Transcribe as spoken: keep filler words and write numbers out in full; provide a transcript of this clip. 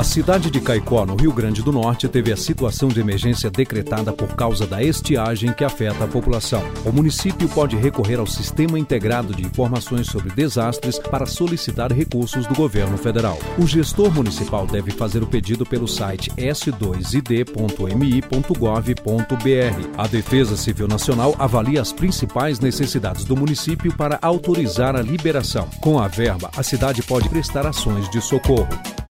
A cidade de Caicó, no Rio Grande do Norte, teve a situação de emergência decretada por causa da estiagem que afeta a população. O município pode recorrer ao Sistema Integrado de Informações sobre Desastres para solicitar recursos do governo federal. O gestor municipal deve fazer o pedido pelo site s dois i d ponto m i ponto gov ponto b r. A Defesa Civil Nacional avalia as principais necessidades do município para autorizar a liberação. Com a verba, a cidade pode prestar ações de socorro.